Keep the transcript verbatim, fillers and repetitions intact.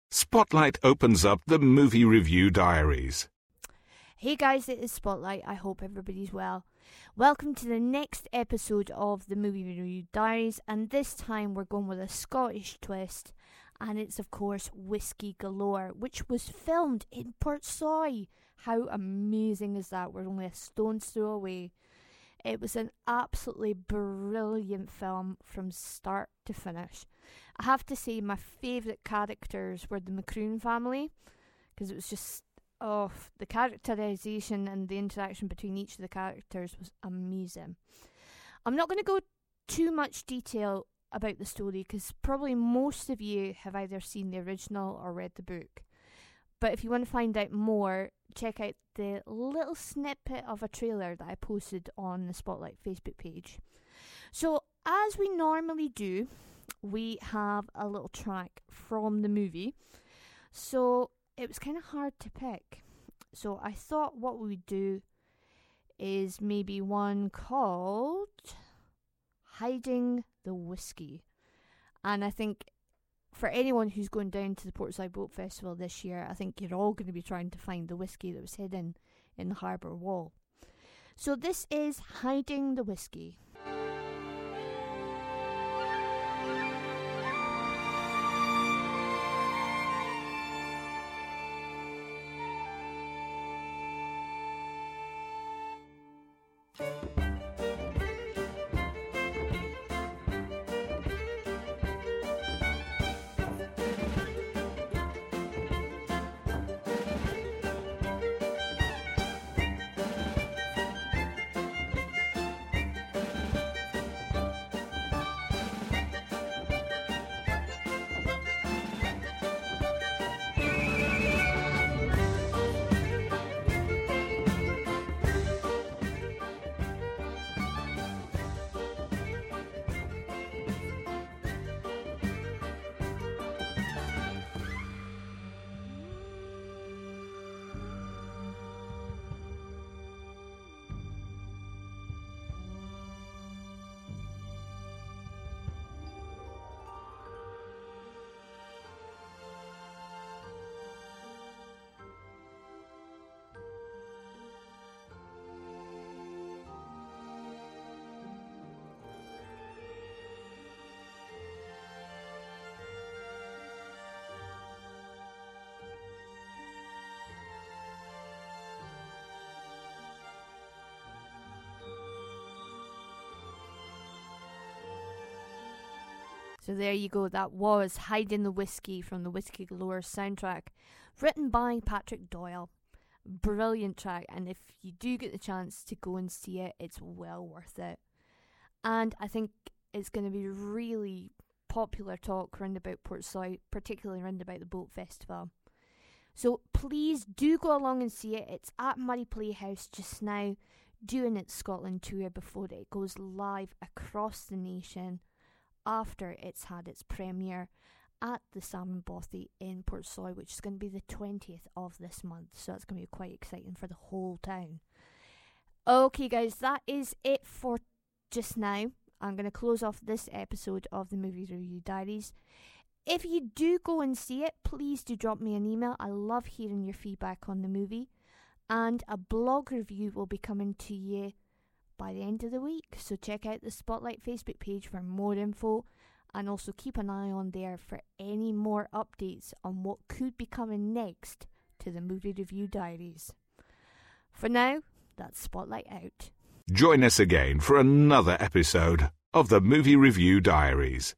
Spotlight opens up the Movie Review Diaries. Hey guys, it is Spotlight. I hope everybody's well. Welcome to the next episode of the Movie Review Diaries, and this time we're going with a Scottish twist, and it's of course Whiskey Galore, which was filmed in Portsoy. How amazing is that? We're only a stone's throw away. It was an absolutely brilliant film from start to finish. I have to say my favourite characters were the Macroom family, because it was just, oh, the characterisation and the interaction between each of the characters was amazing. I'm not going to go too much detail about the story, because probably most of you have either seen the original or read the book. But if you want to find out more, check out the little snippet of a trailer that I posted on the Spotlight Facebook page. So, as we normally do, we have a little track from the movie. So, it was kind of hard to pick. So, I thought what we would do is maybe one called Hiding the Whiskey. And I think for anyone who's going down to the Portside Boat Festival this year, I think you're all going to be trying to find the whiskey that was hidden in the harbour wall. So this is Hiding the Whiskey. So there you go, that was Hiding the Whiskey from the Whiskey Galore soundtrack, written by Patrick Doyle. Brilliant track, and if you do get the chance to go and see it, it's well worth it. And I think it's going to be really popular talk round about Portsoy, particularly round about the boat festival. So please do go along and see it. It's at Murray Playhouse just now, doing its Scotland tour before it goes live across the nation, after it's had its premiere at the Salmon Bothy in Portsoy, which is going to be the twentieth of this month. So that's going to be quite exciting for the whole town. Okay guys, that is it for just now. I'm going to close off this episode of the Movie Review Diaries. If you do go and see it, please do drop me an email. I love hearing your feedback on the movie. And a blog review will be coming to you by the end of the week, so check out the Spotlight Facebook page for more info, and also keep an eye on there for any more updates on what could be coming next to the Movie Review Diaries. For now, that's Spotlight out. Join us again for another episode of the Movie Review Diaries.